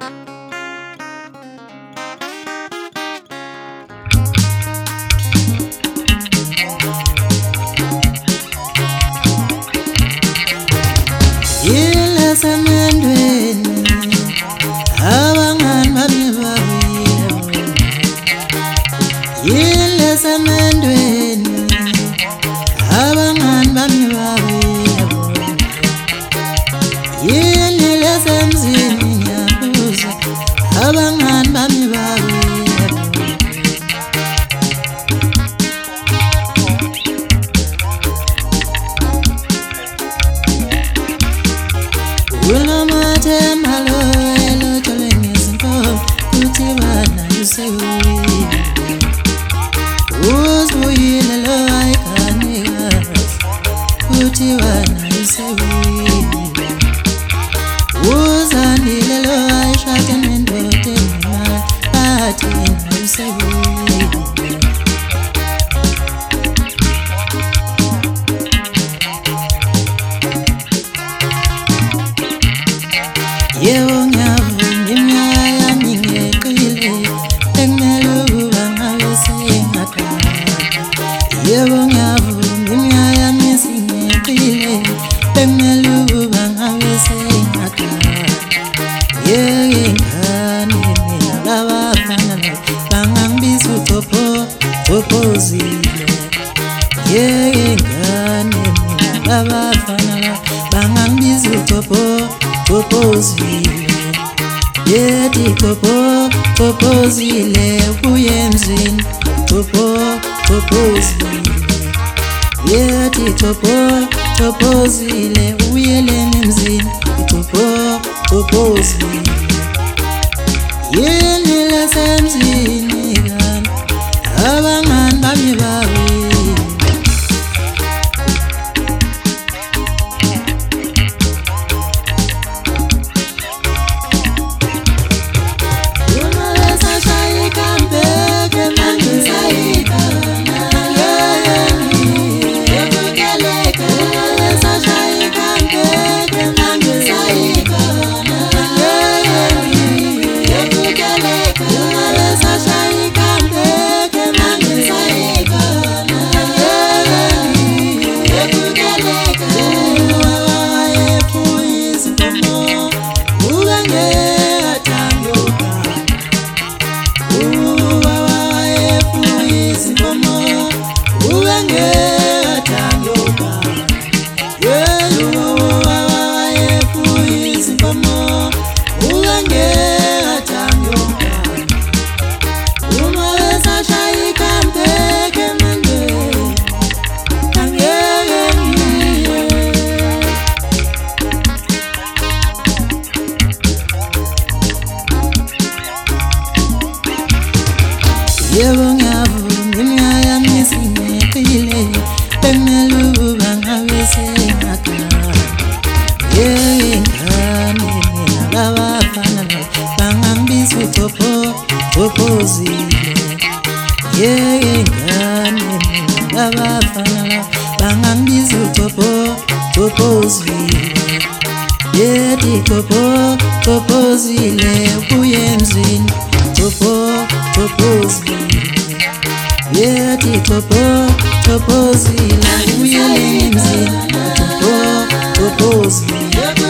Samandweni abangani bami babuyile yile samandweni abangani bami babuyile yile lesemzini ngiyabuza abangani bami babuyile Ulamathemba lo elotshole ngezinto kuthiwana yusewile uzibuyile lo ayikhanikazi kuthiwana yusewile uzandile lo ayishade nendoda engemali bathi yusewile Yebo ngiyavuma iminyaka yami ngeqile bekumele ukuba ngabe sengadala Yebo ngiyavuma iminyaka yami singeqile bekumele ukuba ngabe sengadala Yeke ngane mina labafana bangangibiza uThokozile Yeke ngane mina labafana bangangibiza Thokozile yethi Thokozile kuyenzini Thokozile yethi Thokozile uyeleni emzini Thokozile yini lesemzini kana abangani bami babuyile Yebo ngiyavuma iminyaka yami singeqile bekumele ukuba ngabe sengadala Yeke ngane mina labafana bangangibiza uThokozile Yeke ngane mina labafana bangangibiza uThokozile yethi Thokozile kuyenzini Thokozile yethi Thokozile uyeleni emzini Thokozile